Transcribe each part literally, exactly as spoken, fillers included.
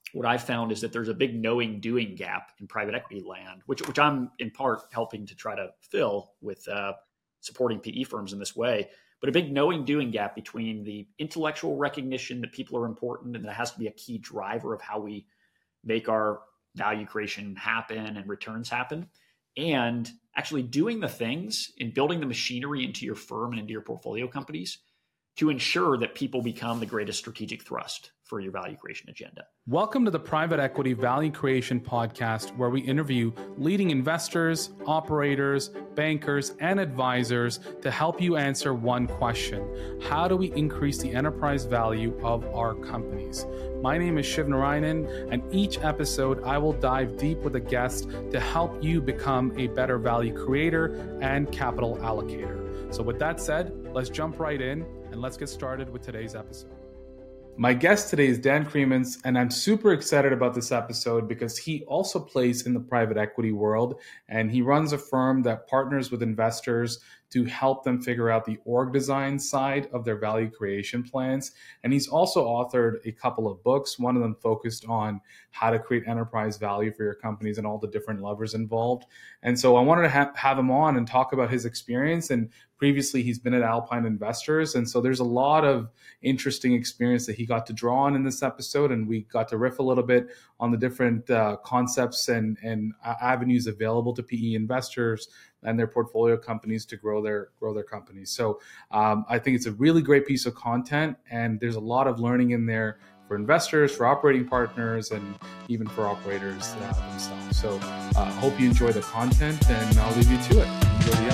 what I've found is that there's a big knowing doing gap in private equity land, which which I'm in part helping to try to fill with uh, supporting P E firms in this way. But a big knowing doing gap between the intellectual recognition that people are important and that has to be a key driver of how we make our value creation happen and returns happen, and actually doing the things and building the machinery into your firm and into your portfolio companies to ensure that people become the greatest strategic thrust for your value creation agenda. Welcome to the Private Equity Value Creation Podcast, where we interview leading investors, operators, bankers, and advisors to help you answer one question: how do we increase the enterprise value of our companies? My name is Shiv Narayanan, and each episode I will dive deep with a guest to help you become a better value creator and capital allocator. So with that said, let's jump right in and let's get started with today's episode. My guest today is Dan Creemans, and I'm super excited about this episode because he also plays in the private equity world, and he runs a firm that partners with investors to help them figure out the org design side of their value creation plans. And he's also authored a couple of books, one of them focused on how to create enterprise value for your companies and all the different levers involved. And so I wanted to ha- have him on and talk about his experience. And previously he's been at Alpine Investors. And so there's a lot of interesting experience that he got to draw on in this episode. And we got to riff a little bit on the different uh, concepts and, and avenues available to P E investors and their portfolio companies to grow their grow their companies. So um, I think it's a really great piece of content, and there's a lot of learning in there for investors, for operating partners, and even for operators uh, themselves. So I uh, hope you enjoy the content, and I'll leave you to it. Enjoy the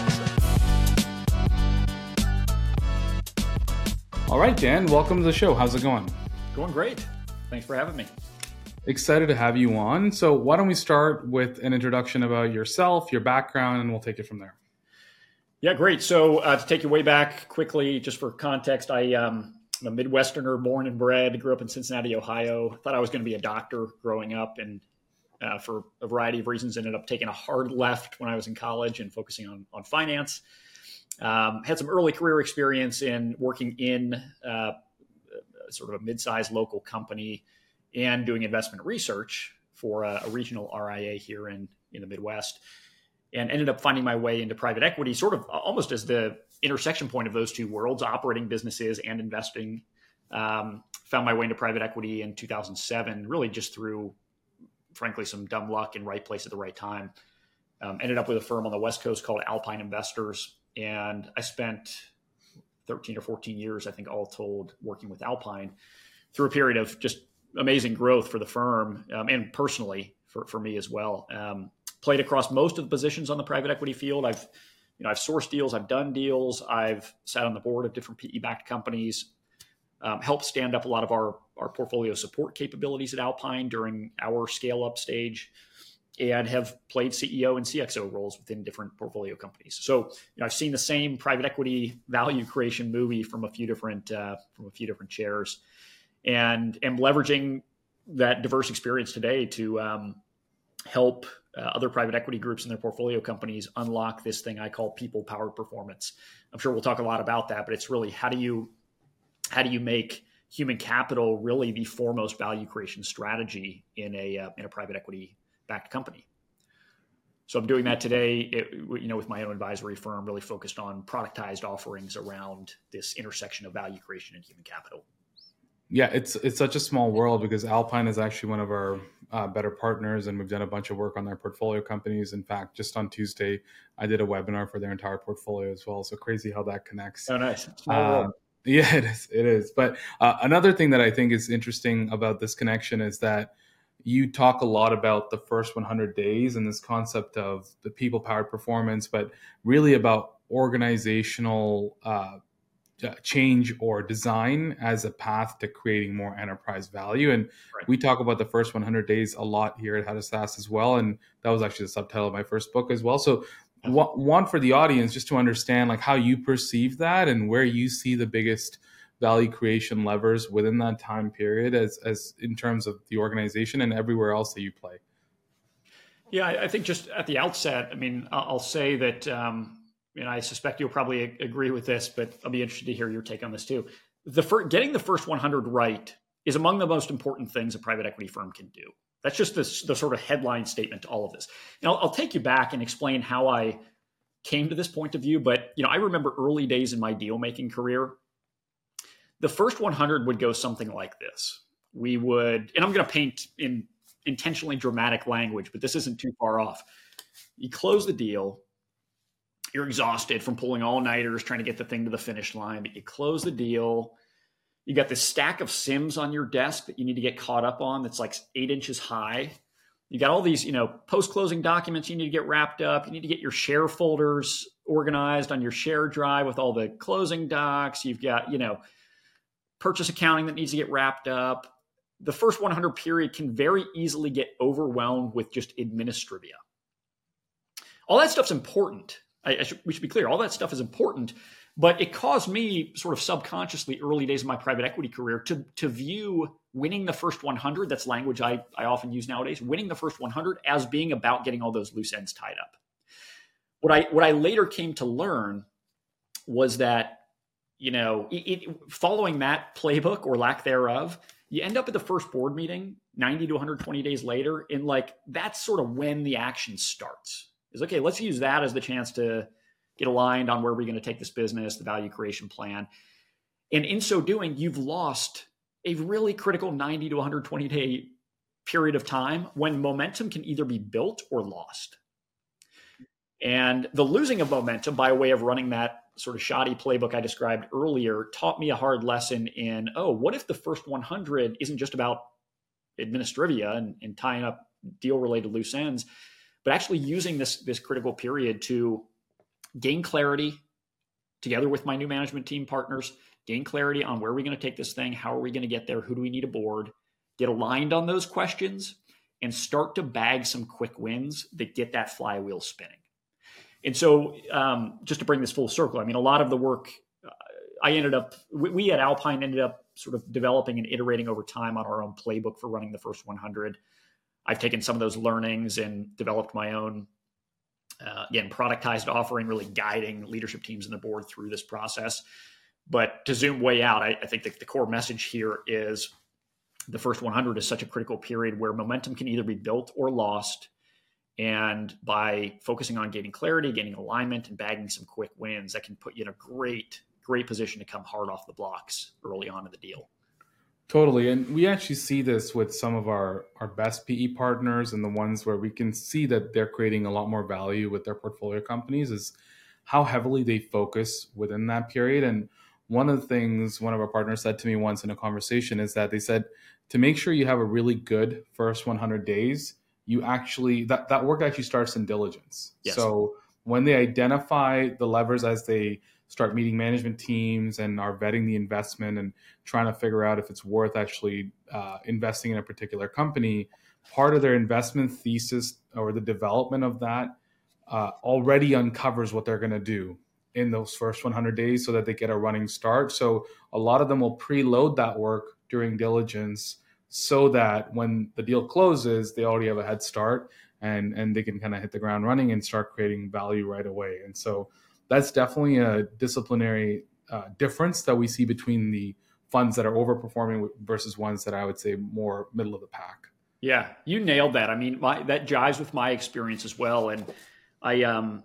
episode. All right, Dan, welcome to the show. How's it going? Going great. Thanks for having me. Excited to have you on. So why don't we start with an introduction about yourself, your background, and we'll take it from there. Yeah, great. So uh, to take you way back quickly, just for context, I, um, I'm a Midwesterner, born and bred, grew up in Cincinnati, Ohio. Thought I was going to be a doctor growing up, and uh, for a variety of reasons, ended up taking a hard left when I was in college and focusing on, on finance. Um, had some early career experience in working in uh, sort of a mid-sized local company and doing investment research for a, a regional R I A here in, in the Midwest, and ended up finding my way into private equity, sort of almost as the intersection point of those two worlds, operating businesses and investing. Um, found my way into private equity in two thousand seven, really just through, frankly, some dumb luck and right place at the right time. Um, ended up with a firm on the West Coast called Alpine Investors, and I spent thirteen or fourteen years, I think, all told, working with Alpine through a period of just amazing growth for the firm um, and personally for, for me as well. Um, played across most of the positions on the private equity field. I've, you know, I've sourced deals, I've done deals, I've sat on the board of different P E-backed companies, um, helped stand up a lot of our, our portfolio support capabilities at Alpine during our scale-up stage, and have played C E O and C X O roles within different portfolio companies. So, you know, I've seen the same private equity value creation movie from a few different uh, from a few different chairs, and am leveraging that diverse experience today to um, help uh, other private equity groups and their portfolio companies unlock this thing I call people-powered performance. I'm sure we'll talk a lot about that, but it's really how do you how do you make human capital really the foremost value creation strategy in a uh, in a private equity-backed company. So I'm doing that today, it, you know, with my own advisory firm, really focused on productized offerings around this intersection of value creation and human capital. Yeah, it's it's such a small world because Alpine is actually one of our uh, better partners, and we've done a bunch of work on their portfolio companies. In fact, just on Tuesday, I did a webinar for their entire portfolio as well. So crazy how that connects. Oh, nice. Small uh, world. Yeah, it is. It is. But uh, another thing that I think is interesting about this connection is that you talk a lot about the first one hundred days and this concept of the people-powered performance, but really about organizational uh change or design as a path to creating more enterprise value. And right. We talk about the first one hundred days a lot here at How to SaaS as well. And that was actually the subtitle of my first book as well. So yeah. One for the audience, just to understand like how you perceive that and where you see the biggest value creation levers within that time period as, as in terms of the organization and everywhere else that you play. Yeah, I think just at the outset, I mean, I'll say that, um, and I suspect you'll probably agree with this, but I'll be interested to hear your take on this too. The first, getting the first one hundred right is among the most important things a private equity firm can do. That's just this, the sort of headline statement to all of this. And I'll, I'll take you back and explain how I came to this point of view. But you know, I remember early days in my deal-making career, the first one hundred would go something like this. We would, and I'm going to paint in intentionally dramatic language, but this isn't too far off. You close the deal. You're exhausted from pulling all-nighters, trying to get the thing to the finish line, but you close the deal. You got this stack of sims on your desk that you need to get caught up on that's like eight inches high. You got all these, you know, post-closing documents you need to get wrapped up. You need to get your share folders organized on your share drive with all the closing docs. You've got, you know, purchase accounting that needs to get wrapped up. The first one hundred period can very easily get overwhelmed with just administrivia. All that stuff's important. I, I should, we should be clear. All that stuff is important, but it caused me sort of subconsciously early days of my private equity career to, to view winning the first one hundred, that's language I, I often use nowadays, winning the first one hundred as being about getting all those loose ends tied up. What I, what I later came to learn was that, you know, it, it, following that playbook or lack thereof, you end up at the first board meeting ninety to one hundred twenty days later. And like, that's sort of when the action starts. Is okay, let's use that as the chance to get aligned on where we're going to take this business, the value creation plan. And in so doing, you've lost a really critical ninety to one hundred twenty day period of time when momentum can either be built or lost. And the losing of momentum by way of running that sort of shoddy playbook I described earlier taught me a hard lesson in, oh, what if the first one hundred isn't just about administrivia and, and tying up deal-related loose ends, but actually using this, this critical period to gain clarity together with my new management team partners, gain clarity on where are we going to take this thing, how are we going to get there, who do we need aboard, get aligned on those questions, and start to bag some quick wins that get that flywheel spinning. And so um, just to bring this full circle, I mean, a lot of the work uh, I ended up, we, we at Alpine ended up sort of developing and iterating over time on our own playbook for running the first one hundred. I've taken some of those learnings and developed my own, uh, again, productized offering, really guiding leadership teams and the board through this process. But to zoom way out, I, I think that the core message here is the first one hundred is such a critical period where momentum can either be built or lost. And by focusing on gaining clarity, gaining alignment, and bagging some quick wins, that can put you in a great, great position to come hard off the blocks early on in the deal. Totally. And we actually see this with some of our, our best P E partners, and the ones where we can see that they're creating a lot more value with their portfolio companies is how heavily they focus within that period. And one of the things one of our partners said to me once in a conversation is that they said, to make sure you have a really good first one hundred days, you actually, that, that work actually starts in diligence. Yes. So when they identify the levers as they start meeting management teams and are vetting the investment and trying to figure out if it's worth actually uh, investing in a particular company, part of their investment thesis or the development of that uh, already uncovers what they're going to do in those first one hundred days so that they get a running start. So a lot of them will preload that work during diligence so that when the deal closes, they already have a head start and, and they can kind of hit the ground running and start creating value right away. And so that's definitely a disciplinary uh, difference that we see between the funds that are overperforming versus ones that I would say more middle of the pack. Yeah, you nailed that. I mean, my, that jives with my experience as well. And I, um,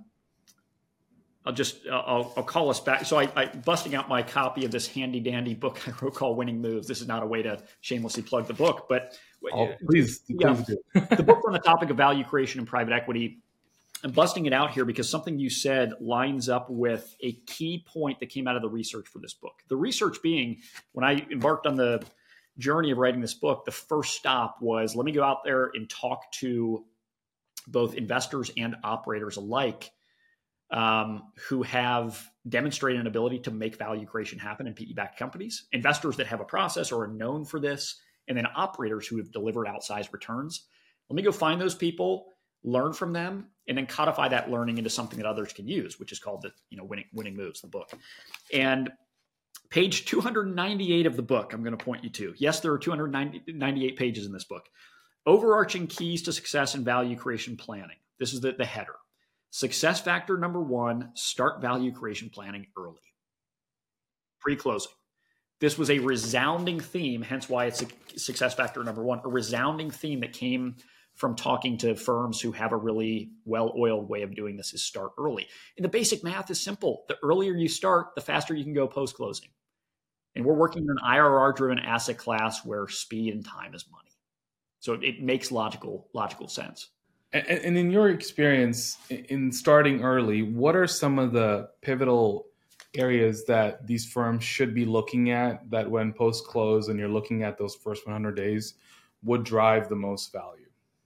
I'll just, I'll, I'll call us back. So I, I busting out my copy of this handy dandy book I wrote called Winning Moves. This is not a way to shamelessly plug the book, but oh, please, please yeah, do. The book on the topic of value creation and private equity. I'm busting it out here because something you said lines up with a key point that came out of the research for this book. The research being, when I embarked on the journey of writing this book, the first stop was, let me go out there and talk to both investors and operators alike um, who have demonstrated an ability to make value creation happen in P E-backed companies, investors that have a process or are known for this, and then operators who have delivered outsized returns. Let me go find those people, learn from them, and then codify that learning into something that others can use, which is called the, you know, Winning, Winning Moves, the book. And page two hundred ninety-eight of the book, I'm going to point you to. Yes, there are two hundred ninety-eight pages in this book. Overarching keys to success and value creation planning. This is the, the header. Success factor number one, start value creation planning early. Pre-closing. This was a resounding theme, hence why it's a success factor number one, a resounding theme that came from talking to firms who have a really well-oiled way of doing this is start early. And the basic math is simple. The earlier you start, the faster you can go post-closing. And we're working in an I R R-driven asset class where speed and time is money. So it makes logical, logical sense. And, and in your experience in starting early, what are some of the pivotal areas that these firms should be looking at that when post-close and you're looking at those first one hundred days would drive the most value?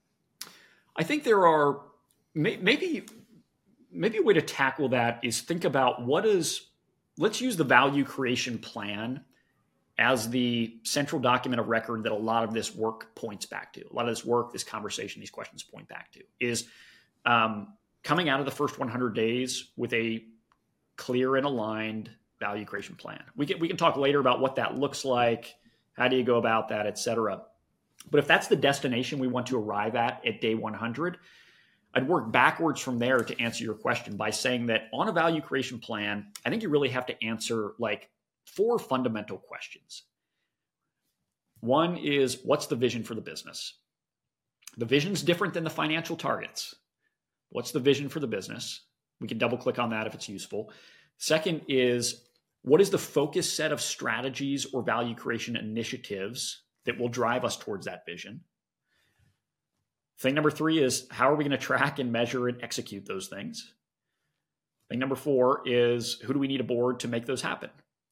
I think there are maybe maybe a way to tackle that is think about what is, let's use the value creation plan as the central document of record that a lot of this work points back to. A lot of this work, this conversation, these questions point back to is um, coming out of the first one hundred days with a clear and aligned value creation plan. We can, we can talk later about what that looks like. How do you go about that, et cetera. But if that's the destination we want to arrive at at day one hundred, I'd work backwards from there to answer your question by saying that on a value creation plan, I think you really have to answer like four fundamental questions. One is, what's the vision for the business? The vision's different than the financial targets. What's the vision for the business? We can double click on that if it's useful. Second is, what is the focused set of strategies or value creation initiatives that will drive us towards that vision? Thing number three is, how are we going to track and measure and execute those things? Thing number four is, who do we need aboard to make those happen?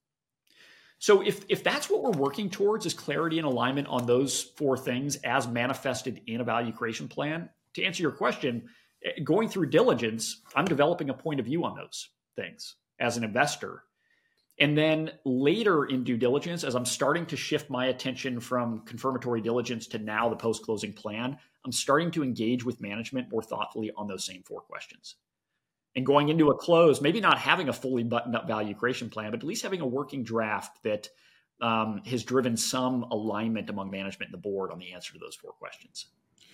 So if, if that's what we're working towards is clarity and alignment on those four things as manifested in a value creation plan, to answer your question, going through diligence, I'm developing a point of view on those things as an investor. And then later in due diligence, as I'm starting to shift my attention from confirmatory diligence to now the post-closing plan, I'm starting to engage with management more thoughtfully on those same four questions. And going into a close, maybe not having a fully buttoned up value creation plan, but at least having a working draft that um, has driven some alignment among management and the board on the answer to those four questions.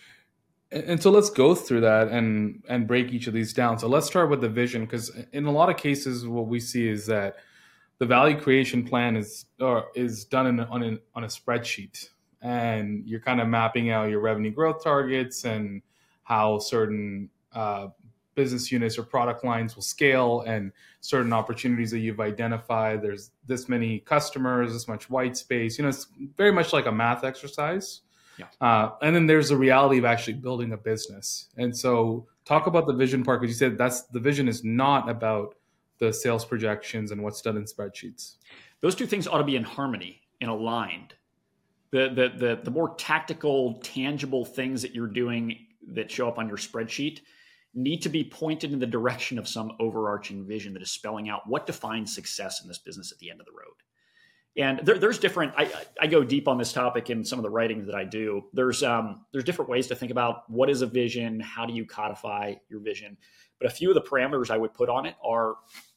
And so let's go through that and and break each of these down. So let's start with the vision, because in a lot of cases, what we see is that the value creation plan is or is done in, on, an, on a spreadsheet, and you're kind of mapping out your revenue growth targets and how certain uh, business units or product lines will scale and certain opportunities that you've identified. There's this many customers, this much white space. You know, it's very much like a math exercise. Yeah. Uh, and then there's the reality of actually building a business. And so talk about the vision part, because you said that's the vision is not about the sales projections and what's done in spreadsheets. Those two things ought to be in harmony and aligned. The, the, the, the more tactical, tangible things that you're doing that show up on your spreadsheet need to be pointed in the direction of some overarching vision that is spelling out what defines success in this business at the end of the road. And there, there's different, I, I go deep on this topic in some of the writings that I do. There's um, there's different ways to think about what is a vision, how do you codify your vision. But a few of the parameters I would put on it are,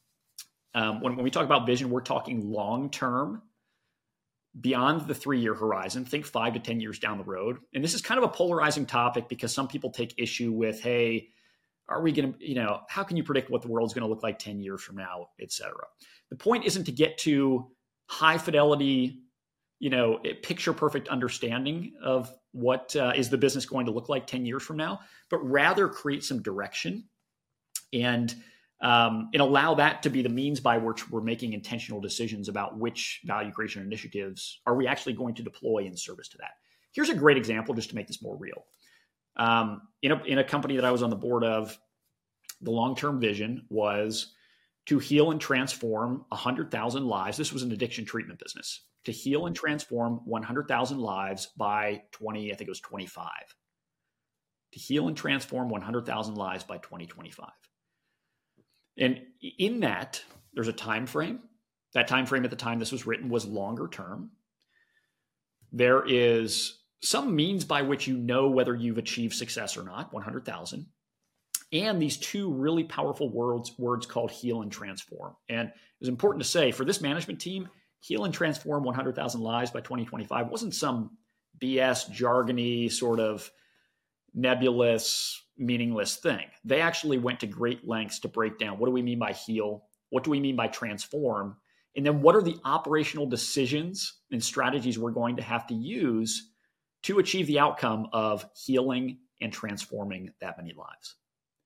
um, when, when we talk about vision, we're talking long-term, beyond the three-year horizon, think five to ten years down the road. And this is kind of a polarizing topic because some people take issue with, hey, are we going to, you know, how can you predict what the world's going to look like ten years from now, et cetera? The point isn't to get to high fidelity, you know, picture perfect understanding of what uh, is the business going to look like ten years from now, but rather create some direction and um, and allow that to be the means by which we're making intentional decisions about which value creation initiatives are we actually going to deploy in service to that. Here's a great example just to make this more real. Um, in a in a company that I was on the board of, the long-term vision was to heal and transform one hundred thousand lives. This was an addiction treatment business. To heal and transform one hundred thousand lives by twenty, I think it was twenty-five. To heal and transform one hundred thousand lives by twenty twenty-five. And in that, there's a time frame. That time frame at the time this was written was longer term. There is some means by which you know whether you've achieved success or not, one hundred thousand. And these two really powerful words, words called heal and transform. And it was important to say for this management team, heal and transform one hundred thousand lives by twenty twenty-five wasn't some B S, jargony, sort of nebulous, meaningless thing. They actually went to great lengths to break down what do we mean by heal? What do we mean by transform? And then what are the operational decisions and strategies we're going to have to use to achieve the outcome of healing and transforming that many lives?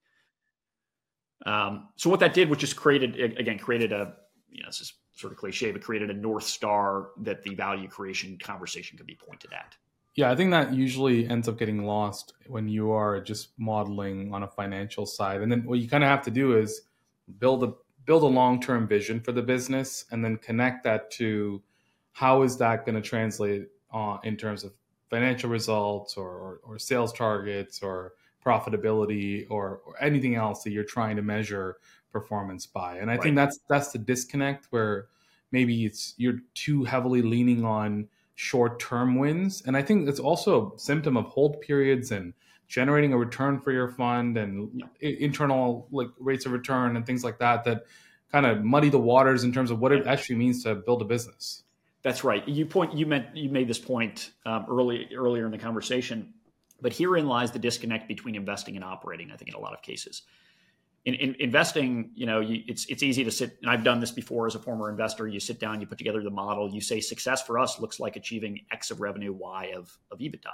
Um, so what that did, which just created, again, created a, you know, this is sort of cliche, but created a North Star that the value creation conversation could be pointed at. Yeah, I think that usually ends up getting lost when you are just modeling on a financial side. And then what you kind of have to do is build a build a long-term vision for the business, and then connect that to how is that going to translate uh, in terms of financial results or, or, or sales targets or profitability or, or anything else that you're trying to measure performance by. And I right. think that's that's the disconnect where maybe it's you're too heavily leaning on short-term wins. And I think it's also a symptom of hold periods and generating a return for your fund and yeah. internal like rates of return and things like that, that kind of muddy the waters in terms of what it actually means to build a business. That's right. You point, you meant, you made this point um, early, earlier in the conversation, but herein lies the disconnect between investing and operating. I think in a lot of cases, in, in investing, you know, you, it's it's easy to sit, and I've done this before as a former investor. You sit down, you put together the model, you say success for us looks like achieving X of revenue, Y of of EBITDA.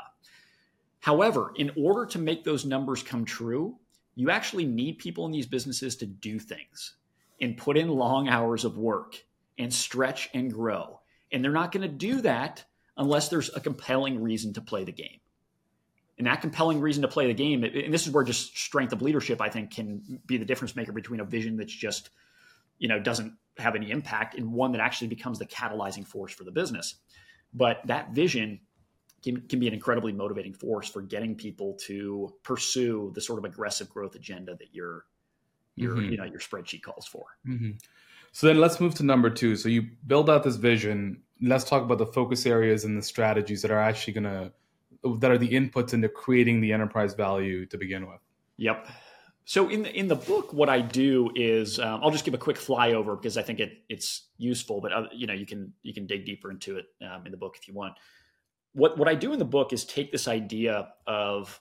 However, in order to make those numbers come true, you actually need people in these businesses to do things and put in long hours of work and stretch and grow. And they're not going to do that unless there's a compelling reason to play the game. And that compelling reason to play the game, and this is where just strength of leadership, I think, can be the difference maker between a vision that's just, you know, doesn't have any impact and one that actually becomes the catalyzing force for the business. But that vision Can, can be an incredibly motivating force for getting people to pursue the sort of aggressive growth agenda that your your mm-hmm. you know your spreadsheet calls for. Mm-hmm. So then let's move to number two. So you build out this vision. Let's talk about the focus areas and the strategies that are actually going to that are the inputs into creating the enterprise value to begin with. Yep. So in the in the book, what I do is um, I'll just give a quick flyover because I think it it's useful. But uh, you know you can you can dig deeper into it um, in the book if you want. What what I do in the book is take this idea of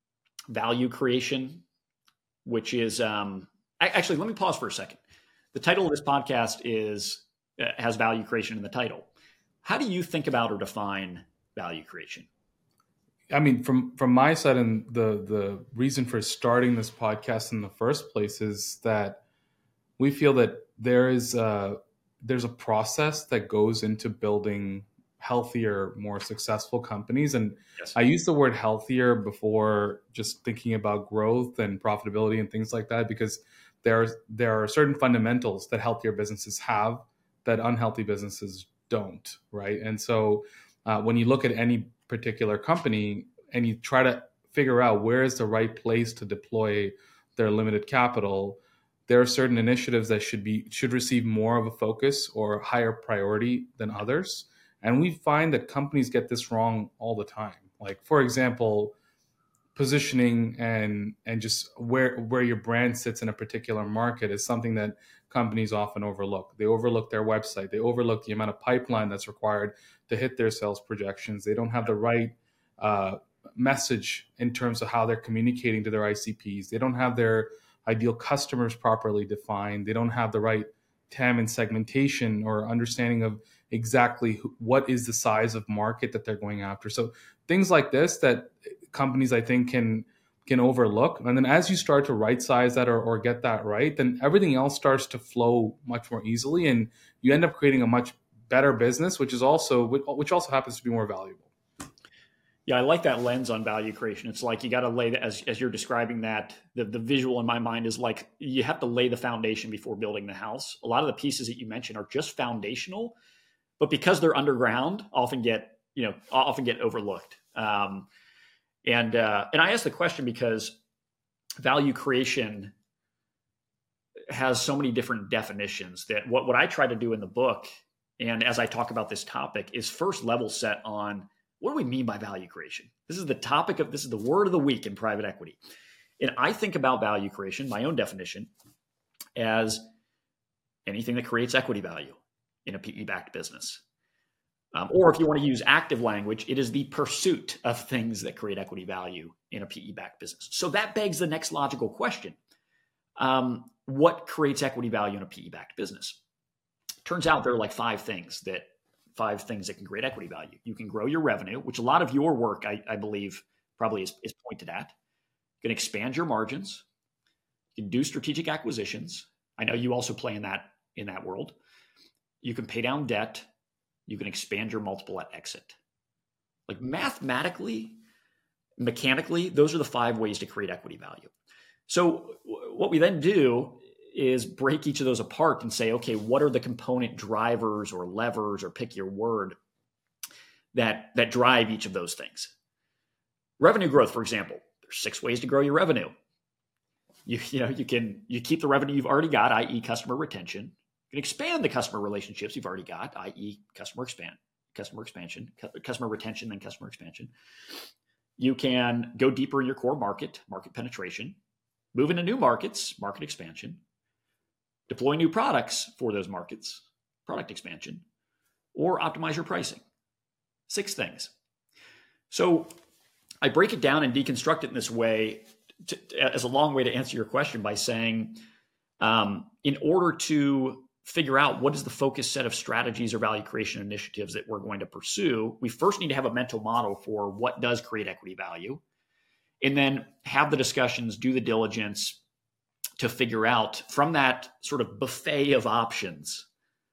value creation, which is um, actually, let me pause for a second. The title of this podcast is uh, has value creation in the title. How do you think about or define value creation? I mean, from from my side, and the the reason for starting this podcast in the first place is that we feel that there is a, there's a process that goes into building healthier, more successful companies. And yes. I use the word healthier before just thinking about growth and profitability and things like that, because there are, there are certain fundamentals that healthier businesses have that unhealthy businesses don't, right? And so uh, when you look at any particular company and you try to figure out where is the right place to deploy their limited capital, there are certain initiatives that should be should receive more of a focus or higher priority than others. And we find that companies get this wrong all the time. Like, for example, positioning and and just where where your brand sits in a particular market is something that companies often overlook. They overlook their website. They overlook the amount of pipeline that's required to hit their sales projections. They don't have the right uh, message in terms of how they're communicating to their I C Ps. They don't have their ideal customers properly defined. They don't have the right T A M and segmentation or understanding of exactly who, what is the size of market that they're going after. So things like this that companies, I think, can can overlook. And then as you start to right size that or, or get that right, then everything else starts to flow much more easily. And you end up creating a much better business, which is also which also happens to be more valuable. Yeah, I like that lens on value creation. It's like you got to lay that, as as you're describing that, the, the visual in my mind is like you have to lay the foundation before building the house. A lot of the pieces that you mentioned are just foundational, but because they're underground, often get, you know, often get overlooked. Um, and uh, and I ask the question because value creation has so many different definitions that what, what I try to do in the book, and as I talk about this topic, is first level set on what do we mean by value creation? This is the topic of, this is the word of the week in private equity. And I think about value creation, my own definition, as anything that creates equity value in a P E-backed business. Um, or if you want to use active language, it is the pursuit of things that create equity value in a P E-backed business. So that begs the next logical question. Um, what creates equity value in a P E-backed business? Turns out there are like five things that five things that can create equity value. You can grow your revenue, which a lot of your work, I, I believe, probably is, is pointed at. You can expand your margins. You can do strategic acquisitions. I know you also play in that in that world. You can pay down debt. You can expand your multiple at exit. Like mathematically, mechanically, those are the five ways to create equity value. So what we then do is break each of those apart and say, okay, what are the component drivers or levers, or pick your word, that, that drive each of those things? Revenue growth, for example, there's six ways to grow your revenue. You, you know, you can you keep the revenue you've already got, that is customer retention. You can expand the customer relationships you've already got, that is customer expand, customer expansion, customer retention, then customer expansion. You can go deeper in your core market, market penetration, move into new markets, market expansion, deploy new products for those markets, product expansion, or optimize your pricing. Six things. So I break it down and deconstruct it in this way to, as a long way to answer your question by saying, um, in order to figure out what is the focus set of strategies or value creation initiatives that we're going to pursue, we first need to have a mental model for what does create equity value, and then have the discussions, do the diligence to figure out from that sort of buffet of options,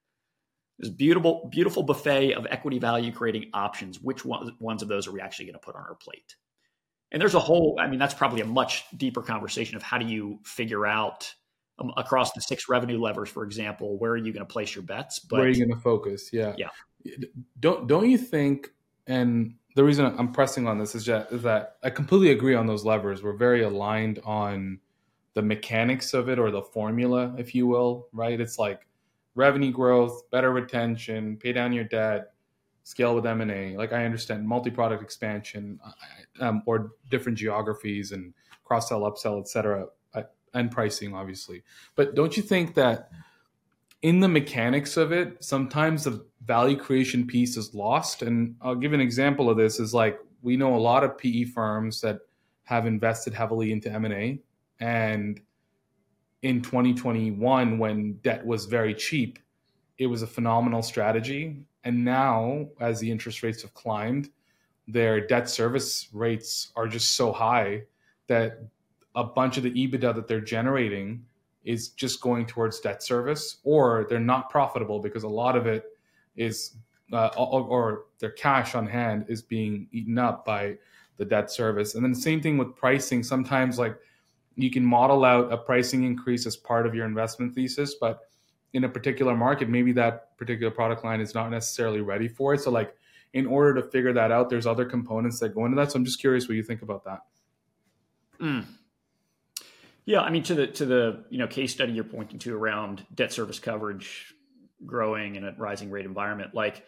this beautiful, beautiful buffet of equity value creating options, which one, ones of those are we actually going to put on our plate? And there's a whole, I mean, that's probably a much deeper conversation of how do you figure out um, across the six revenue levers, for example, where are you going to place your bets? But, where are you going to focus? Yeah. Yeah. Don't, don't you think, and the reason I'm pressing on this is that, is that I completely agree on those levers. We're very aligned on the mechanics of it, or the formula, if you will, right? It's like revenue growth, better retention, pay down your debt, scale with M and A. Like I understand multi-product expansion, um, or different geographies and cross-sell, upsell, et cetera, and pricing, obviously. But don't you think that in the mechanics of it, sometimes the value creation piece is lost? And I'll give an example of this is like, we know a lot of P E firms that have invested heavily into M and A. And in twenty twenty-one, when debt was very cheap, it was a phenomenal strategy. And now, as the interest rates have climbed, their debt service rates are just so high that a bunch of the EBITDA that they're generating is just going towards debt service, or they're not profitable because a lot of it is, uh, or, or their cash on hand is being eaten up by the debt service. And then the same thing with pricing. Sometimes like you can model out a pricing increase as part of your investment thesis, but in a particular market, maybe that particular product line is not necessarily ready for it. So like in order to figure that out, there's other components that go into that. So I'm just curious what you think about that. Mm. Yeah, I mean, to the to the you know case study you're pointing to around debt service coverage growing in a rising rate environment, like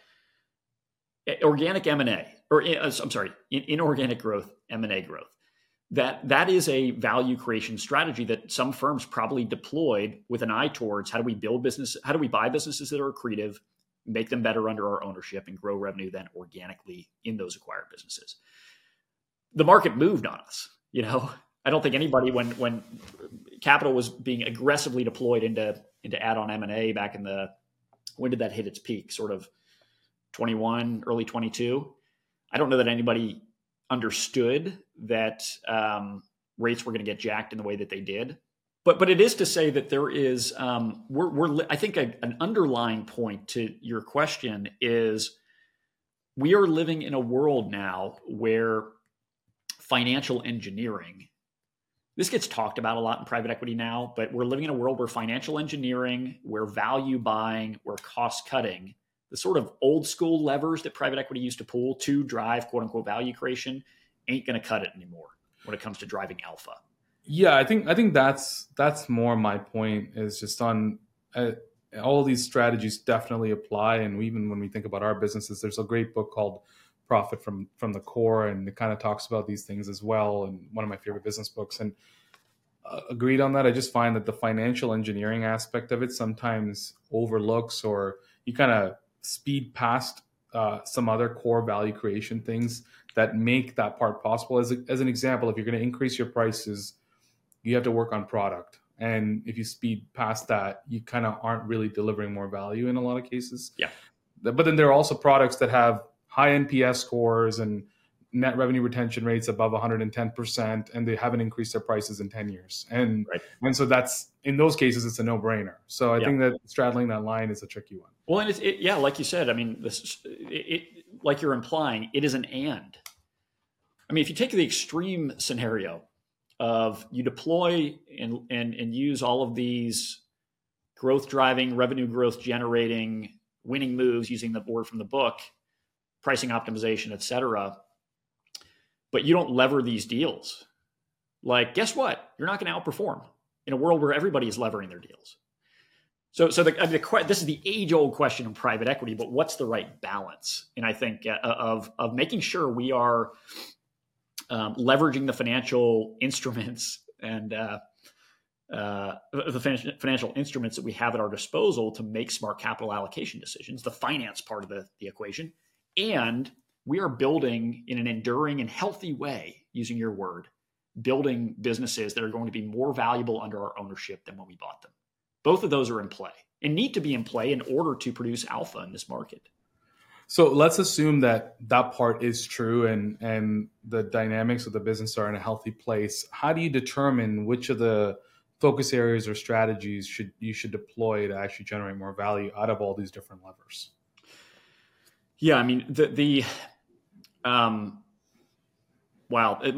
organic M and A, or I'm sorry, inorganic growth, M and A growth. That that is a value creation strategy that some firms probably deployed with an eye towards how do we build business, how do we buy businesses that are accretive, make them better under our ownership, and grow revenue then organically in those acquired businesses. The market moved on us, you know. I don't think anybody, when when capital was being aggressively deployed into into add-on M and A back in the, when did that hit its peak? Sort of twenty-one, early twenty-two. I don't know that anybody understood that um, rates were going to get jacked in the way that they did. But but it is to say that there is, um, we're, we're I think a, an underlying point to your question is we are living in a world now where financial engineering, this gets talked about a lot in private equity now, but we're living in a world where financial engineering, where value buying, where cost cutting, the sort of old school levers that private equity used to pull to drive quote unquote value creation ain't going to cut it anymore when it comes to driving alpha. Yeah, I think I think that's that's more my point, is just on uh, all these strategies definitely apply. And even when we think about our businesses, there's a great book called Profit from from the Core, and it kind of talks about these things as well. And one of my favorite business books. And uh, agreed on that. I just find that the financial engineering aspect of it sometimes overlooks, or you kind of speed past uh, some other core value creation things that make that part possible. As, a, as an example, if you're going to increase your prices, you have to work on product. And if you speed past that, you kind of aren't really delivering more value in a lot of cases. Yeah. But then there are also products that have high N P S scores and net revenue retention rates above one hundred ten percent, and they haven't increased their prices in ten years. And right. and so that's, in those cases, it's a no-brainer. So I yeah. think that straddling that line is a tricky one. Well, and it's, it, yeah, like you said, I mean, this, it, it, like you're implying, it is an and. I mean, if you take the extreme scenario of you deploy and, and, and use all of these growth driving, revenue growth generating, winning moves using the word from the book, pricing optimization, et cetera, but you don't lever these deals, like, guess what? You're not going to outperform in a world where everybody is levering their deals. So, so the, the this is the age-old question in private equity, but what's the right balance? And I think uh, of of making sure we are um, leveraging the financial instruments and uh, uh, the fin- financial instruments that we have at our disposal to make smart capital allocation decisions, the finance part of the, the equation, and we are building in an enduring and healthy way, using your word, building businesses that are going to be more valuable under our ownership than when we bought them. Both of those are in play and need to be in play in order to produce alpha in this market. So let's assume that that part is true and, and the dynamics of the business are in a healthy place. How do you determine which of the focus areas or strategies should you should deploy to actually generate more value out of all these different levers? Yeah, I mean, the, the um, wow, it,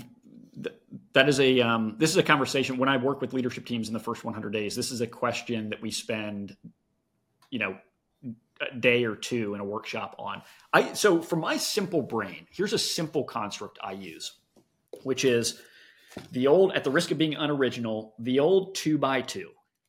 that is a, um, this is a conversation when I work with leadership teams in the first one hundred days, this is a question that we spend, you know, a day or two in a workshop on. I, so for my simple brain, here's a simple construct I use, which is the old, at the risk of being unoriginal, the old two by two.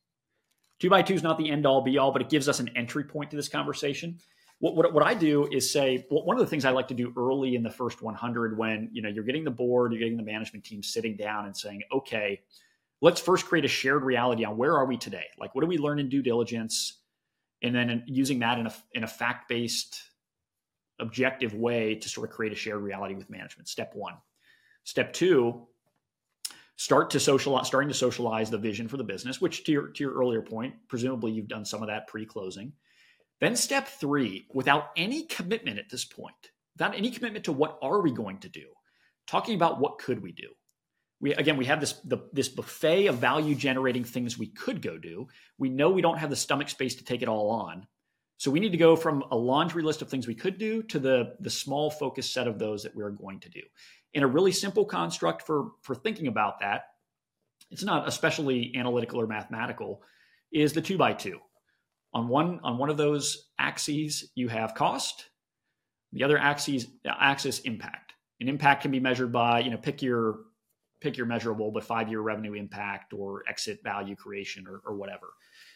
Two by two is not the end all be all, but it gives us an entry point to this conversation. What, what, what I do is say, well, one of the things I like to do early in the first one hundred when, you know, you're getting the board, you're getting the management team sitting down and saying, okay, let's first create a shared reality on where are we today? Like, what do we learn in due diligence? And then using that in a, in a fact-based, objective way to sort of create a shared reality with management. Step one. Step two, start to socialize, starting to socialize the vision for the business, which to your, to your earlier point, presumably you've done some of that pre-closing. Then step three, without any commitment at this point, without any commitment to what are we going to do, talking about what could we do. We, again, we have this, the, this buffet of value generating things we could go do. We know we don't have the stomach space to take it all on. So we need to go from a laundry list of things we could do to the, the small focused set of those that we're going to do. In a really simple construct for, for thinking about that, it's not especially analytical or mathematical, is the two by two. On one, on one of those axes, you have cost. The other axis, axis impact. And impact can be measured by, you know, pick your pick your measurable, but five-year revenue impact or exit value creation or, or whatever.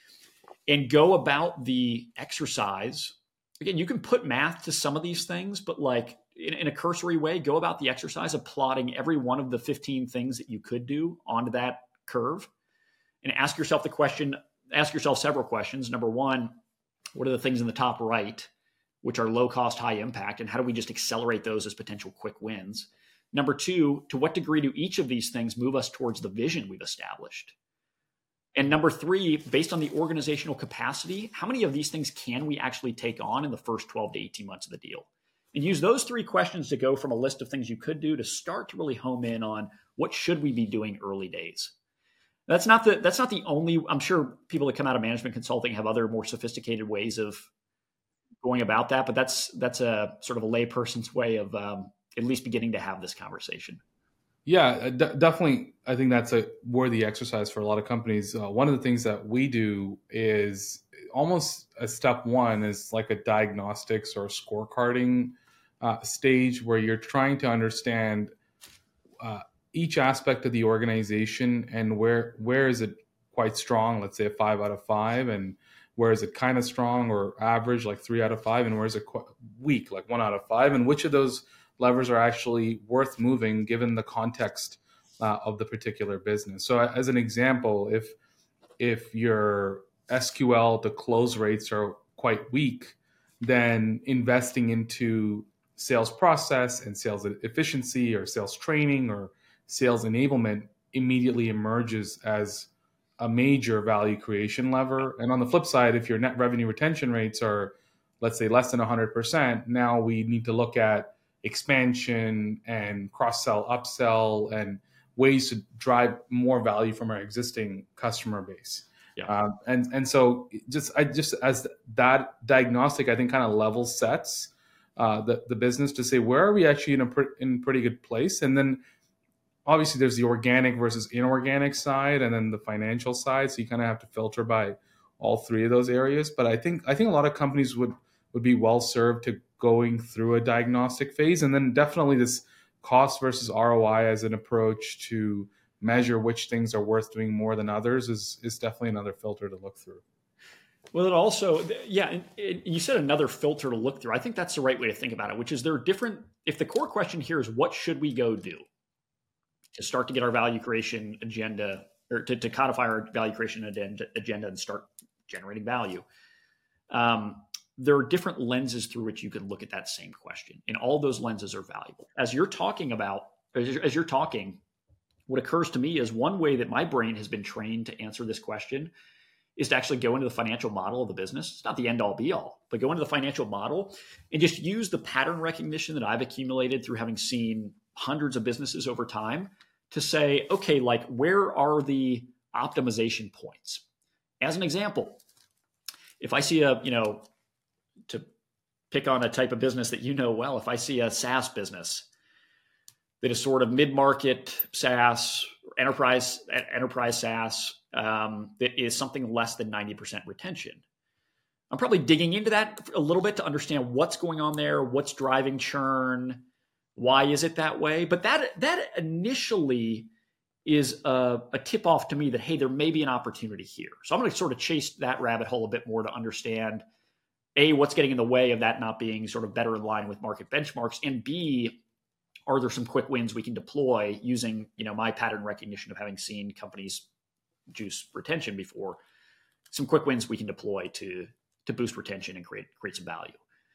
And go about the exercise. Again, you can put math to some of these things, but like in, in a cursory way, go about the exercise of plotting every one of the fifteen things that you could do onto that curve and ask yourself the question, ask yourself several questions. Number one, what are the things in the top right, which are low cost, high impact, and how do we just accelerate those as potential quick wins? Number two, to what degree do each of these things move us towards the vision we've established? And number three, based on the organizational capacity, how many of these things can we actually take on in the first twelve to eighteen months of the deal? And use those three questions to go from a list of things you could do to start to really home in on what should we be doing early days. That's not the, that's not the only, I'm sure people that come out of management consulting have other more sophisticated ways of going about that, but that's, that's a sort of a layperson's way of um, at least beginning to have this conversation. Yeah, d- definitely. I think that's a worthy exercise for a lot of companies. Uh, one of the things that we do is almost a step one is like a diagnostics or scorecarding uh, stage where you're trying to understand uh, each aspect of the organization and where where is it quite strong, let's say a five out of five, and where is it kind of strong or average, like three out of five, and where is it quite weak, like one out of five, and which of those levers are actually worth moving given the context uh, of the particular business. So as an example, if if your S Q L to close rates are quite weak, then investing into sales process and sales efficiency or sales training or sales enablement immediately emerges as a major value creation lever. And on the flip side, if your net revenue retention rates are, let's say, less than one hundred percent, now we need to look at expansion and cross-sell, upsell, and ways to drive more value from our existing customer base. Yeah. Uh, and and so just I just as that diagnostic, I think, kind of level sets uh, the the business to say, where are we actually in a pre- in pretty good place, and then obviously there's the organic versus inorganic side, and then the financial side. So you kind of have to filter by all three of those areas. But I think I think a lot of companies would would be well served to going through a diagnostic phase, and then definitely this cost versus R O I as an approach to measure which things are worth doing more than others is is definitely another filter to look through. Well, it also, yeah, and, and you said another filter to look through. I think that's the right way to think about it, which is there are different, if the core question here is what should we go do to start to get our value creation agenda, or to, to codify our value creation agenda, agenda and start generating value. Um, there are different lenses through which you can look at that same question, and all those lenses are valuable. As you're talking about, as you're, as you're talking, what occurs to me is one way that my brain has been trained to answer this question is to actually go into the financial model of the business. It's not the end all be all, but go into the financial model and just use the pattern recognition that I've accumulated through having seen hundreds of businesses over time to say, okay, like where are the optimization points? As an example, if I see a, you know, to pick on a type of business that you know well, if I see a SaaS business that is sort of mid-market SaaS, enterprise enterprise SaaS, um, that is something less than ninety percent retention, I'm probably digging into that a little bit to understand what's going on there, what's driving churn, why is it that way. But that that initially is a, a tip off to me that, hey, there may be an opportunity here. So I'm going to sort of chase that rabbit hole a bit more to understand, A, what's getting in the way of that not being sort of better in line with market benchmarks, and B, are there some quick wins we can deploy using, you know, my pattern recognition of having seen companies juice retention before, some quick wins we can deploy to, to boost retention and create, create some value.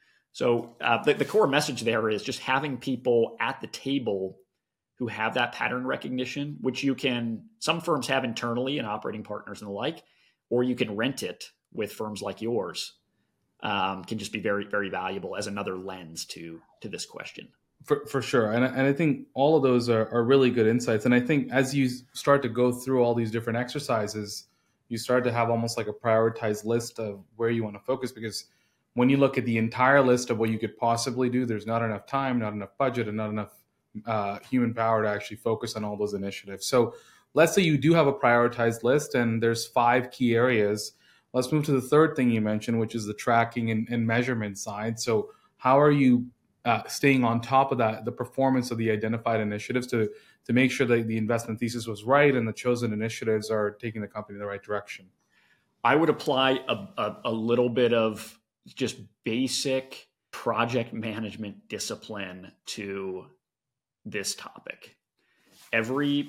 So uh, the, the core message there is just having people at the table who have that pattern recognition, which you can, some firms have internally and operating partners and the like, or you can rent it with firms like yours, um, can just be very, very valuable as another lens to, to this question. For, for sure. And, and I think all of those are, are really good insights. And I think as you start to go through all these different exercises, you start to have almost like a prioritized list of where you want to focus, because when you look at the entire list of what you could possibly do, there's not enough time, not enough budget, and not enough uh, human power to actually focus on all those initiatives. So let's say you do have a prioritized list and there's five key areas. Let's move to the third thing you mentioned, which is the tracking and, and measurement side. So how are you Uh, staying on top of that, the performance of the identified initiatives to to make sure that the investment thesis was right and the chosen initiatives are taking the company in the right direction? I would apply a, a, a little bit of just basic project management discipline to this topic. Every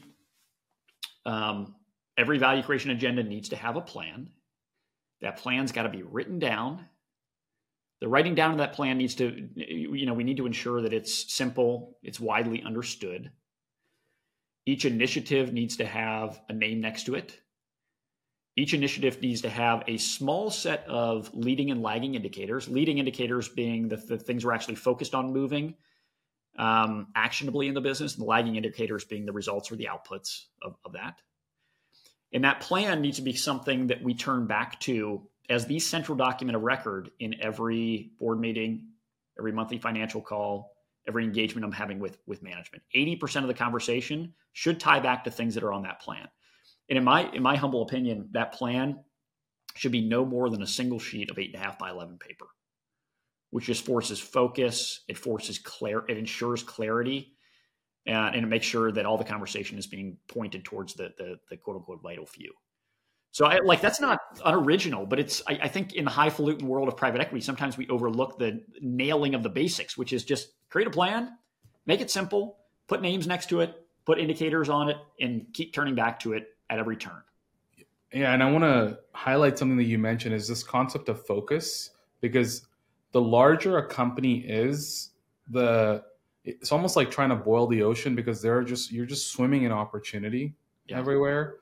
um, every value creation agenda needs to have a plan. That plan's got to be written down. The writing down of that plan needs to, you know, we need to ensure that it's simple, it's widely understood. Each initiative needs to have a name next to it. Each initiative needs to have a small set of leading and lagging indicators, leading indicators being the, the things we're actually focused on moving um, actionably in the business, and the lagging indicators being the results or the outputs of, of that. And that plan needs to be something that we turn back to as the central document of record in every board meeting, every monthly financial call, every engagement I'm having with, with management. eighty percent of the conversation should tie back to things that are on that plan. And in my, in my humble opinion, that plan should be no more than a single sheet of eight and a half by eleven paper, which just forces focus. It forces clear, it ensures clarity, uh, and it makes sure that all the conversation is being pointed towards the, the, the quote unquote vital few. So I, like, that's not unoriginal, but it's, I, I think in the highfalutin world of private equity, sometimes we overlook the nailing of the basics, which is just create a plan, make it simple, put names next to it, put indicators on it, and keep turning back to it at every turn. Yeah. And I want to highlight something that you mentioned is this concept of focus, because the larger a company is, the, it's almost like trying to boil the ocean, because they're just, you're just swimming in opportunity yeah. everywhere.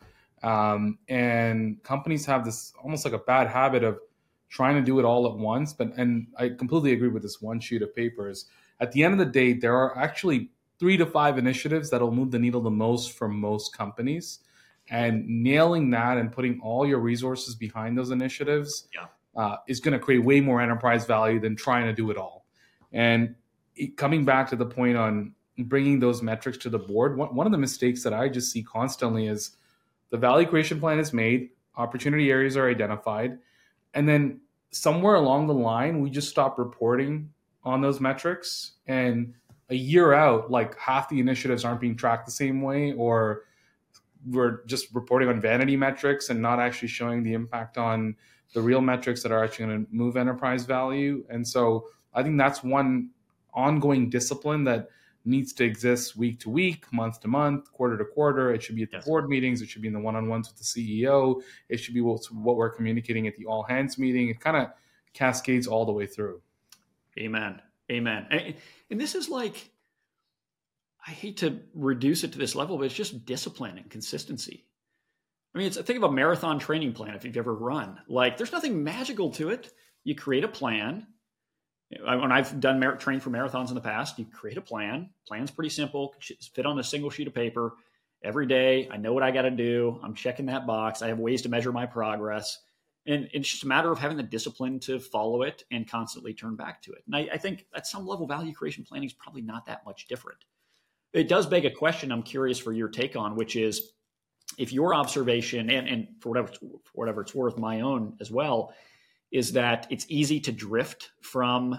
Um, and companies have this almost like a bad habit of trying to do it all at once. But, and I completely agree with this one sheet of papers. At the end of the day, there are actually three to five initiatives that'll move the needle the most for most companies. And nailing that and putting all your resources behind those initiatives yeah. uh, is going to create way more enterprise value than trying to do it all. And it, coming back to the point on bringing those metrics to the board, one, one of the mistakes that I just see constantly is the value creation plan is made, opportunity areas are identified, and then somewhere along the line, we just stop reporting on those metrics. And a year out, like half the initiatives aren't being tracked the same way, or we're just reporting on vanity metrics and not actually showing the impact on the real metrics that are actually going to move enterprise value. And so I think that's one ongoing discipline that needs to exist week to week, month to month, quarter to quarter. It should be at the yes. board meetings. It should be in the one-on-ones with the C E O. It should be what, what we're communicating at the all hands meeting. It kind of cascades all the way through. Amen. Amen. And, and this is like, I hate to reduce it to this level, but it's just discipline and consistency. I mean, it's think of a marathon training plan if you've ever run. Like, there's nothing magical to it. You create a plan. When I've done mer- training for marathons in the past, you create a plan. Plan's pretty simple. Fit on a single sheet of paper. Every day, I know what I got to do. I'm checking that box. I have ways to measure my progress. And it's just a matter of having the discipline to follow it and constantly turn back to it. And I, I think at some level, value creation planning is probably not that much different. It does beg a question I'm curious for your take on, which is if your observation, and, and for whatever, for whatever it's worth, my own as well, is that it's easy to drift from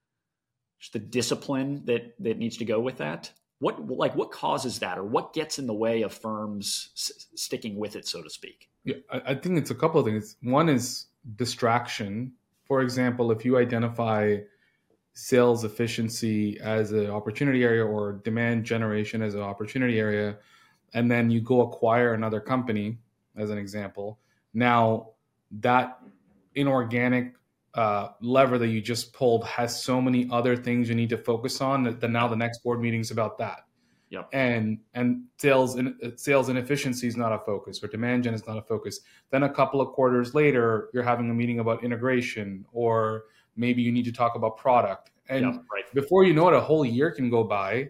just the discipline that, that needs to go with that. What, like, what causes that, or what gets in the way of firms s- sticking with it, so to speak? Yeah, I think it's a couple of things. One is distraction. For example, if you identify sales efficiency as an opportunity area or demand generation as an opportunity area, and then you go acquire another company, as an example, now that inorganic uh, lever that you just pulled has so many other things you need to focus on that, that now the next board meeting is about that. Yep. And and sales in, sales inefficiency is not a focus, or demand gen is not a focus. Then a couple of quarters later, you're having a meeting about integration, or maybe you need to talk about product. And yep, right. before you know it, a whole year can go by,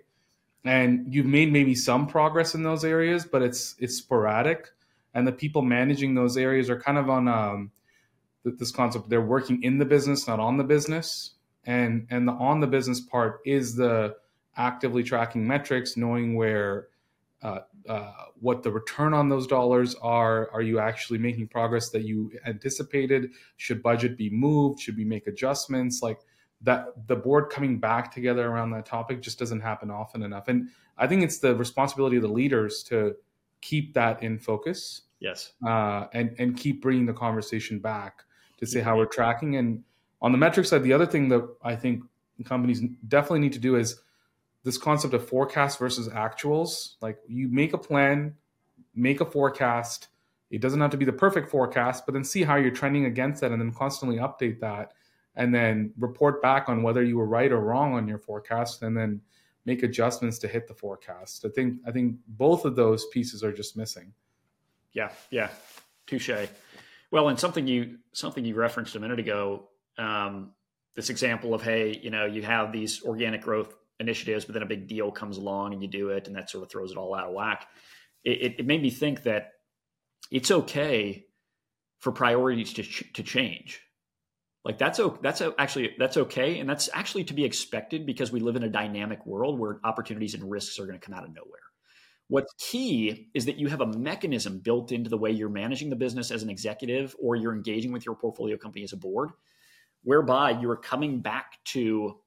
and you've made maybe some progress in those areas, but it's it's sporadic. And the people managing those areas are kind of on um, this concept. They're working in the business, not on the business. And and the on the business part is the actively tracking metrics, knowing where, uh, uh, what the return on those dollars are. Are you actually making progress that you anticipated? Should budget be moved? Should we make adjustments? Like that, the board coming back together around that topic just doesn't happen often enough. And I think it's the responsibility of the leaders to keep that in focus. Yes. Uh, and, and keep bringing the conversation back to say how we're tracking. And on the metric side, the other thing that I think companies definitely need to do is this concept of forecast versus actuals. Like, you make a plan, make a forecast. It doesn't have to be the perfect forecast, but then see how you're trending against that, and then constantly update that, and then report back on whether you were right or wrong on your forecast, and then make adjustments to hit the forecast. I think I think both of those pieces are just missing. Yeah, yeah, touche. Well, and something you something you referenced a minute ago, um, this example of, hey, you know, you have these organic growth initiatives, but then a big deal comes along and you do it, and that sort of throws it all out of whack. It, it made me think that it's okay for priorities to ch- to change. Like that's that's actually that's okay, and that's actually to be expected because we live in a dynamic world where opportunities and risks are going to come out of nowhere. What's key is that you have a mechanism built into the way you're managing the business as an executive, or you're engaging with your portfolio company as a board, whereby you're coming back to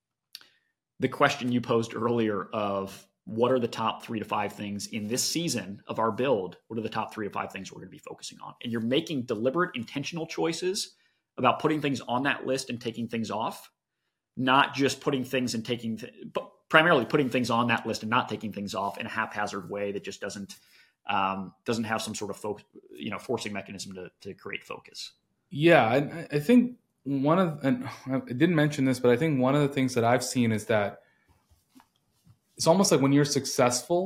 the question you posed earlier of what are the top three to five things in this season of our build? What are the top three to five things we're going to be focusing on? And you're making deliberate, intentional choices about putting things on that list and taking things off, not just putting things and taking, th- but primarily putting things on that list and not taking things off in a haphazard way that just doesn't um, doesn't have some sort of fo- you know forcing mechanism to to create focus. Yeah, I, I think one of, and I didn't mention this, but I think one of the things that I've seen is that it's almost like when you're successful,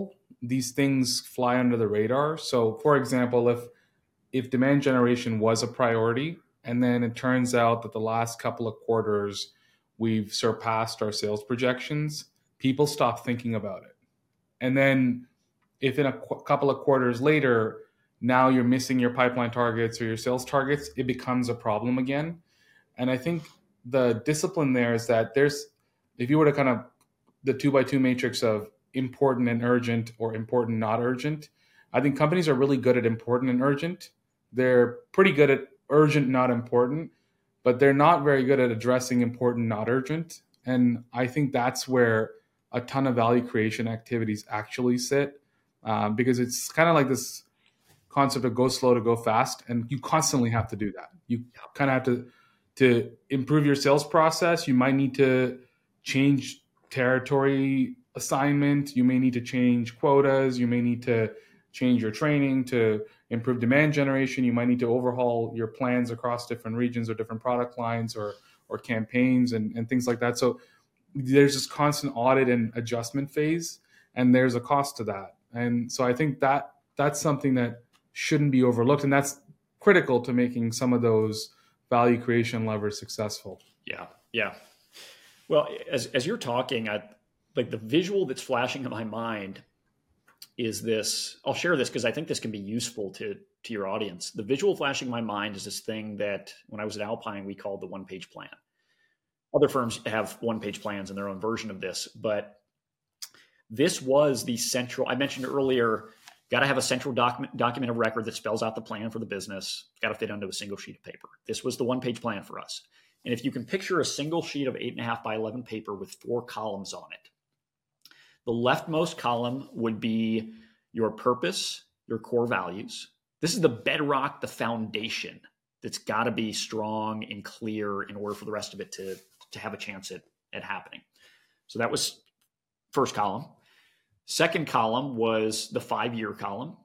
these things fly under the radar. So for example, if if demand generation was a priority, and then it turns out that the last couple of quarters we've surpassed our sales projections, people stop thinking about it. And then if in a qu- couple of quarters later, now you're missing your pipeline targets or your sales targets, it becomes a problem again. And I think the discipline there is that there's, if you were to kind of the two by two matrix of important and urgent or important, not urgent, I think companies are really good at important and urgent. They're pretty good at urgent, not important, but they're not very good at addressing important, not urgent. And I think that's where a ton of value creation activities actually sit, uh, because it's kind of like this concept of go slow to go fast, and you constantly have to do that. You kind of have to to improve your sales process. You might need to change territory assignment. You may need to change quotas. You may need to change your training to improve demand generation. You might need to overhaul your plans across different regions or different product lines or or campaigns and, and things like that. So there's this constant audit and adjustment phase, and there's a cost to that. And so I think that that's something that shouldn't be overlooked, and that's critical to making some of those value creation levers successful. Yeah, yeah. Well, as as you're talking, I like the visual that's flashing in my mind is this. I'll share this because I think this can be useful to to your audience. The visual flashing in my mind is this thing that when I was at Alpine, we called the one-page plan. Other firms have one-page plans in their own version of this, but this was the central. I mentioned earlier, got to have a central document document of record that spells out the plan for the business. Got to fit onto a single sheet of paper. This was the one-page plan for us. And if you can picture a single sheet of eight and a half by eleven paper with four columns on it, the leftmost column would be your purpose, your core values. This is the bedrock, the foundation that's got to be strong and clear in order for the rest of it to, to have a chance at, at happening. So that was first column. Second column was the five-year column.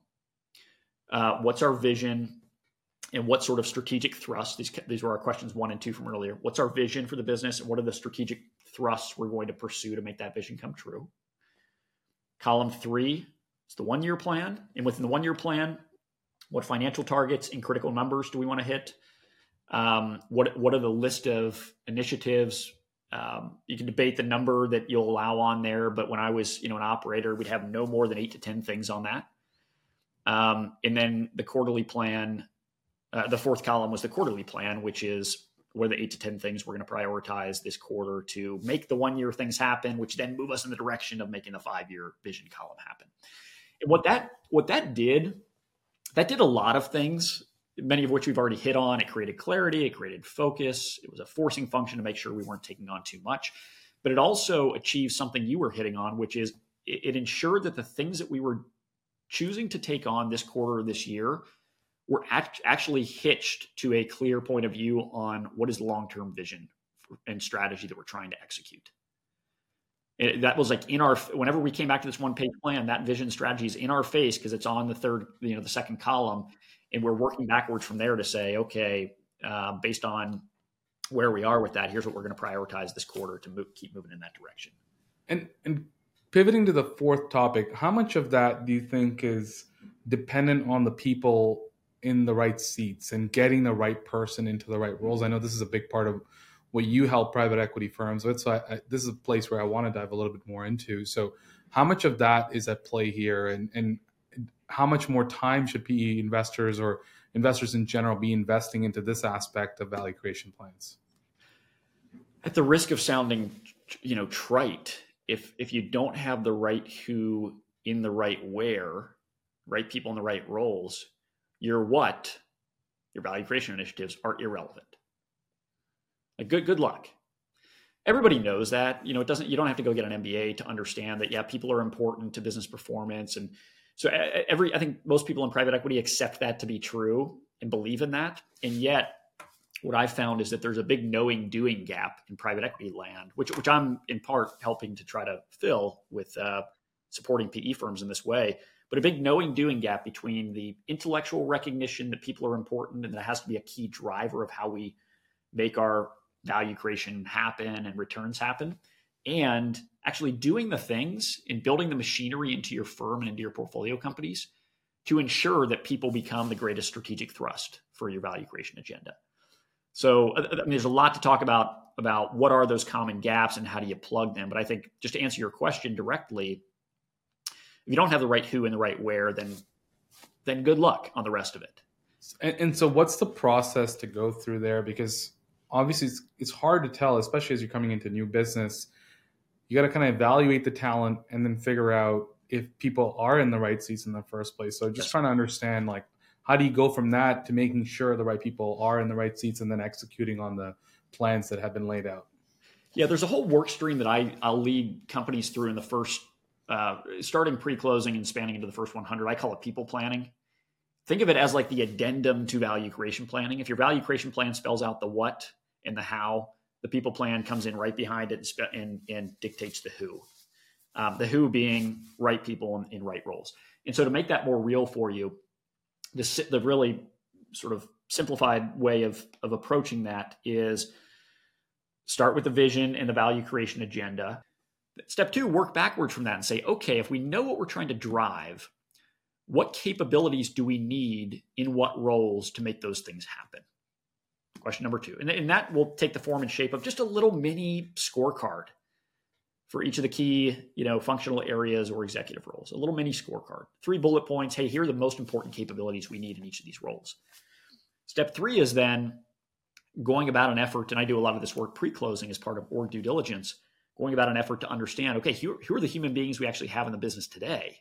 Uh, what's our vision and what sort of strategic thrust? These, these were our questions one and two from earlier. What's our vision for the business, and what are the strategic thrusts we're going to pursue to make that vision come true? Column three is the one-year plan. And within the one-year plan, what financial targets and critical numbers do we want to hit? Um, what, what are the list of initiatives? Um, you can debate the number that you'll allow on there, but when I was, you know, an operator, we'd have no more than eight to ten things on that. Um, and then the quarterly plan, uh, the fourth column was the quarterly plan, which is what are the eight to ten things we're going to prioritize this quarter to make the one-year things happen, which then move us in the direction of making the five-year vision column happen. And what that what that did, that did a lot of things, many of which we've already hit on. It created clarity, it created focus. It was a forcing function to make sure we weren't taking on too much. But it also achieved something you were hitting on, which is it, it ensured that the things that we were choosing to take on this quarter, this year, were act- actually hitched to a clear point of view on what is the long-term vision and strategy that we're trying to execute. It, that was like in our, whenever we came back to this one-page plan, that vision strategy is in our face because it's on the third, you know, the second column. And we're working backwards from there to say, okay, uh, based on where we are with that, here's what we're going to prioritize this quarter to move, keep moving in that direction. And, and pivoting to the fourth topic, how much of that do you think is dependent on the people in the right seats and getting the right person into the right roles? I know this is a big part of what you help private equity firms with. So I, I, this is a place where I want to dive a little bit more into. So how much of that is at play here, and, and how much more time should P E investors or investors in general be investing into this aspect of value creation plans? At the risk of sounding, you know, trite, if if you don't have the right who in the right where, right people in the right roles, your what, your value creation initiatives are irrelevant. Like good good luck. Everybody knows that. You know, it doesn't. You don't have to go get an M B A to understand that. Yeah, people are important to business performance, and so every. I think most people in private equity accept that to be true and believe in that. And yet, what I've found is that there's a big knowing doing gap in private equity land, which which I'm in part helping to try to fill with uh, supporting P E firms in this way. But a big knowing doing gap between the intellectual recognition that people are important and that has to be a key driver of how we make our value creation happen and returns happen, and actually doing the things and building the machinery into your firm and into your portfolio companies to ensure that people become the greatest strategic thrust for your value creation agenda. So I mean, there's a lot to talk about, about what are those common gaps and how do you plug them. But I think just to answer your question directly, if you don't have the right who and the right where, then then good luck on the rest of it. And, and so what's the process to go through there? Because obviously it's, it's hard to tell, especially as you're coming into new business. You got to kind of evaluate the talent and then figure out if people are in the right seats in the first place. So just yes. trying to understand, like, how do you go from that to making sure the right people are in the right seats and then executing on the plans that have been laid out? Yeah, there's a whole work stream that I, I'll lead companies through in the first, uh, starting pre-closing and spanning into the first one hundred. I call it people planning. Think of it as like the addendum to value creation planning. If your value creation plan spells out the what and the how, the people plan comes in right behind it and, spe- and, and dictates the who. Um, the who being right people in, in right roles. And so to make that more real for you, the, the really sort of simplified way of, of approaching that is start with the vision and the value creation agenda. Step two, work backwards from that and say, okay, if we know what we're trying to drive, what capabilities do we need in what roles to make those things happen? Question number two. And, and that will take the form and shape of just a little mini scorecard for each of the key, you know, functional areas or executive roles, a little mini scorecard, three bullet points. Hey, here are the most important capabilities we need in each of these roles. Step three is then going about an effort, and I do a lot of this work pre-closing as part of org due diligence, going about an effort to understand, okay, who, who are the human beings we actually have in the business today?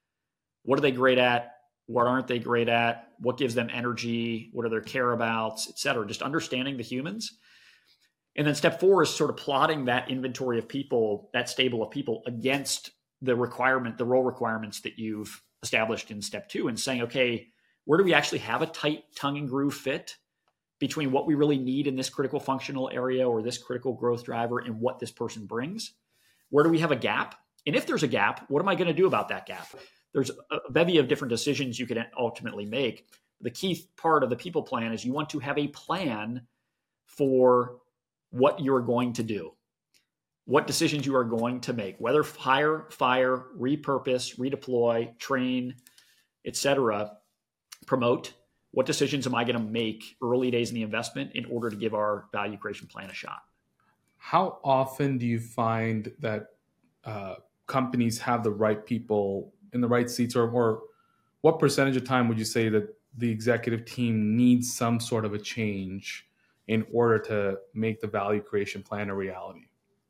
What are they great at? What aren't they great at? What gives them energy? What are their care-abouts, et cetera? Just understanding the humans. And then step four is sort of plotting that inventory of people, that stable of people against the requirement, the role requirements that you've established in step two and saying, okay, where do we actually have a tight tongue and groove fit between what we really need in this critical functional area or this critical growth driver and what this person brings? Where do we have a gap? And if there's a gap, what am I going to do about that gap? There's a bevy of different decisions you can ultimately make. The key part of the people plan is you want to have a plan for what you're going to do, what decisions you are going to make, whether hire, fire, repurpose, redeploy, train, et cetera, promote. What decisions am I going to make early days in the investment in order to give our value creation plan a shot? How often do you find that uh, companies have the right people in the right seats, or, or what percentage of time would you say that the executive team needs some sort of a change in order to make the value creation plan a reality?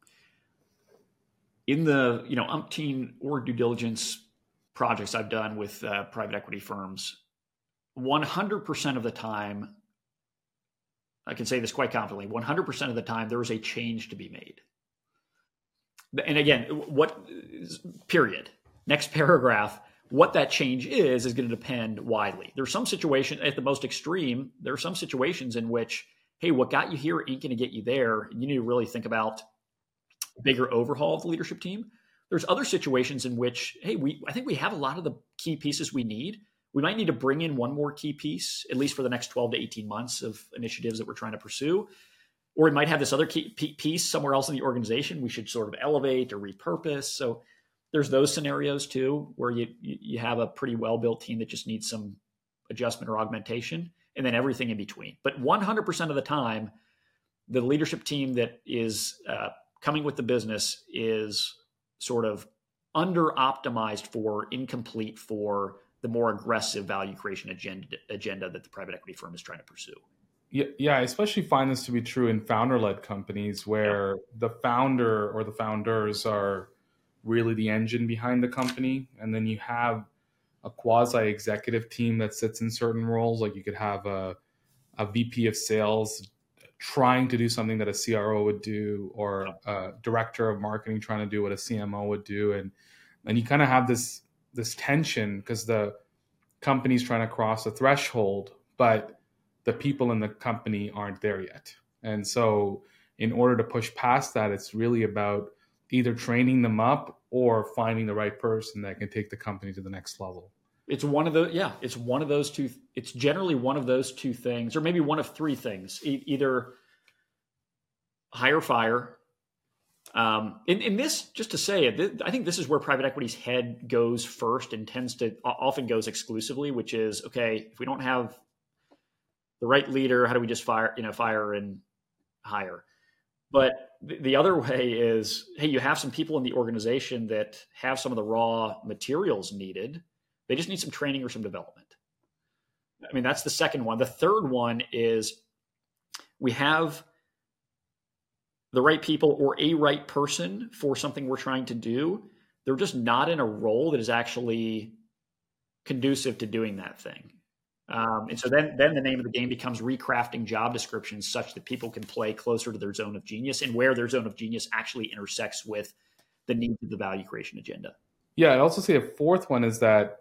In the, you know, umpteen org due diligence projects I've done with uh, private equity firms, one hundred percent of the time, I can say this quite confidently, one hundred percent of the time there is a change to be made. And again, what, period, next paragraph, what that change is, is going to depend widely. There's some situation at the most extreme, there are some situations in which, hey, what got you here ain't going to get you there. You need to really think about a bigger overhaul of the leadership team. There's other situations in which, hey, we I think we have a lot of the key pieces we need. We might need to bring in one more key piece, at least for the next twelve to eighteen months of initiatives that we're trying to pursue. Or we might have this other key piece somewhere else in the organization we should sort of elevate or repurpose. So there's those scenarios too, where you you have a pretty well-built team that just needs some adjustment or augmentation, and then everything in between. But one hundred percent of the time, the leadership team that is uh, coming with the business is sort of under-optimized for, incomplete for the more aggressive value creation agenda, agenda that the private equity firm is trying to pursue. Yeah, yeah, I especially find this to be true in founder-led companies where yeah. the founder or the founders are really the engine behind the company. And then you have a quasi-executive team that sits in certain roles. Like you could have a, a V P of sales trying to do something that a C R O would do, or a director of marketing trying to do what a C M O would do. And, and you kind of have this, this tension because the company's trying to cross a threshold, but the people in the company aren't there yet. And so in order to push past that, it's really about either training them up or finding the right person that can take the company to the next level. It's one of the, yeah, it's one of those two. It's generally one of those two things, or maybe one of three things. E- either hire, fire, Um, in, in this, just to say it, I think this is where private equity's head goes first and tends to often goes exclusively, which is, okay, if we don't have the right leader, how do we just fire, you know, fire and hire? But the, the other way is, hey, you have some people in the organization that have some of the raw materials needed. They just need some training or some development. I mean, that's the second one. The third one is we have the right people or a right person for something we're trying to do. They're just not in a role that is actually conducive to doing that thing. Um, and so then, then the name of the game becomes recrafting job descriptions such that people can play closer to their zone of genius and where their zone of genius actually intersects with the needs of the value creation agenda. Yeah, I'd also say a fourth one is that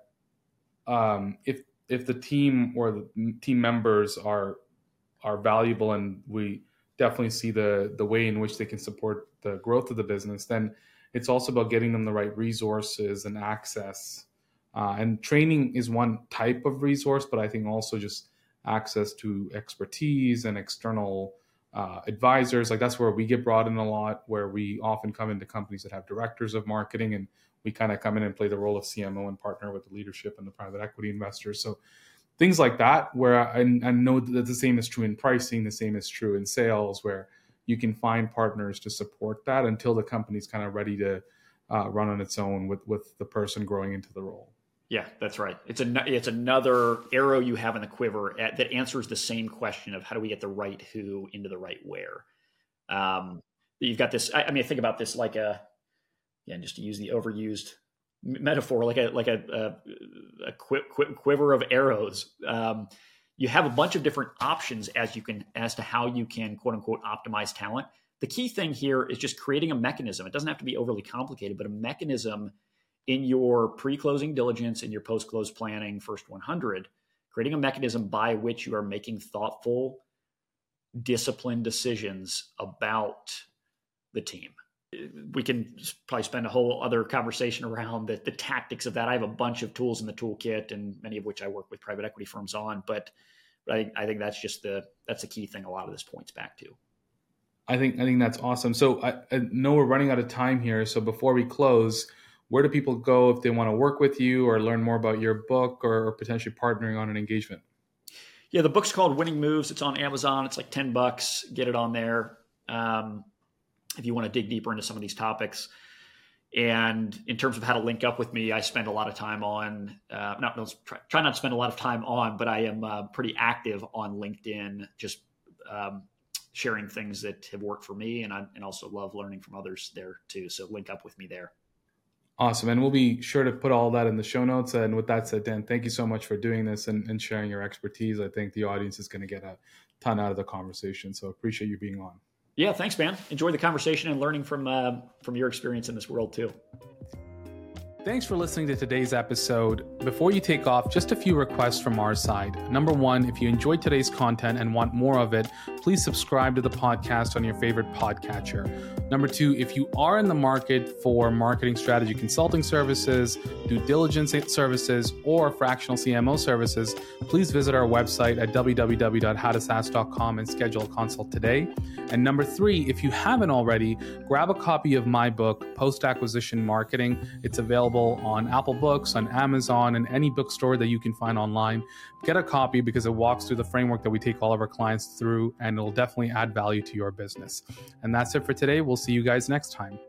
um, if if the team or the team members are are valuable and we definitely see the the way in which they can support the growth of the business, then it's also about getting them the right resources and access. Uh, and training is one type of resource, but I think also just access to expertise and external uh, advisors. Like that's where we get brought in a lot, where we often come into companies that have directors of marketing and we kind of come in and play the role of C M O and partner with the leadership and the private equity investors. So things like that, where I, I know that the same is true in pricing, the same is true in sales, where you can find partners to support that until the company's kind of ready to uh, run on its own with, with the person growing into the role. Yeah, that's right. It's a it's another arrow you have in the quiver at, that answers the same question of how do we get the right who into the right where. Um, you've got this. I, I mean, think about this like a, yeah, just to use the overused metaphor, like a like a, a, a qu- qu- quiver of arrows. Um, you have a bunch of different options as you can as to how you can quote unquote optimize talent. The key thing here is just creating a mechanism. It doesn't have to be overly complicated, but a mechanism in your pre-closing diligence, in your post-close planning, first one hundred, creating a mechanism by which you are making thoughtful, disciplined decisions about the team. We can probably spend a whole other conversation around the, the tactics of that. I have a bunch of tools in the toolkit, and many of which I work with private equity firms on, but I, I think that's just the that's the key thing a lot of this points back to. I think I think that's awesome. So I, I know we're running out of time here. So before we close, where do people go if they want to work with you or learn more about your book or potentially partnering on an engagement? Yeah, the book's called Winning Moves. It's on Amazon. It's like ten bucks. Get it on there um, if you want to dig deeper into some of these topics. And in terms of how to link up with me, I spend a lot of time on, uh, not, no, try, try not to spend a lot of time on, but I am uh, pretty active on LinkedIn, just um, sharing things that have worked for me. And I and also love learning from others there too. So link up with me there. Awesome. And we'll be sure to put all that in the show notes. And with that said, Dan, thank you so much for doing this and, and sharing your expertise. I think the audience is going to get a ton out of the conversation. So appreciate you being on. Yeah, thanks, man. Enjoy the conversation and learning from uh, from your experience in this world too. Thanks for listening to today's episode. Before you take off, just a few requests from our side. Number one, if you enjoyed today's content and want more of it, please subscribe to the podcast on your favorite podcatcher. Number two, if you are in the market for marketing strategy consulting services, due diligence services, or fractional C M O services, please visit our website at w w w dot how to saas dot com and schedule a consult today. And number three, if you haven't already, grab a copy of my book, Post-Acquisition Marketing. It's available on Apple Books, on Amazon, and any bookstore that you can find online. Get a copy because it walks through the framework that we take all of our clients through, and it'll definitely add value to your business. And that's it for today. We'll see you guys next time.